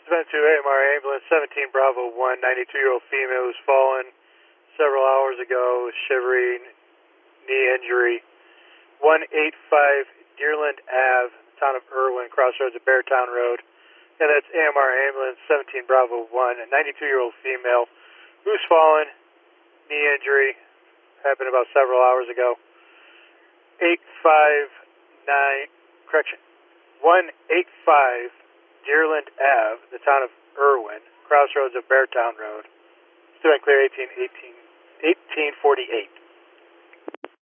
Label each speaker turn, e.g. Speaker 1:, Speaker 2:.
Speaker 1: Sent to AMR ambulance 17 Bravo 1, 92-year-old female who's fallen several hours ago, shivering, knee injury. 185 Deerland Ave, town of Irwin, crossroads of Beartown Road. And that's AMR ambulance 17 Bravo 1, a 92-year-old female who's fallen, knee injury, happened about several hours ago. 185 Deerland Ave, the town of Irwin, crossroads of Beartown Road. Student clear 1848.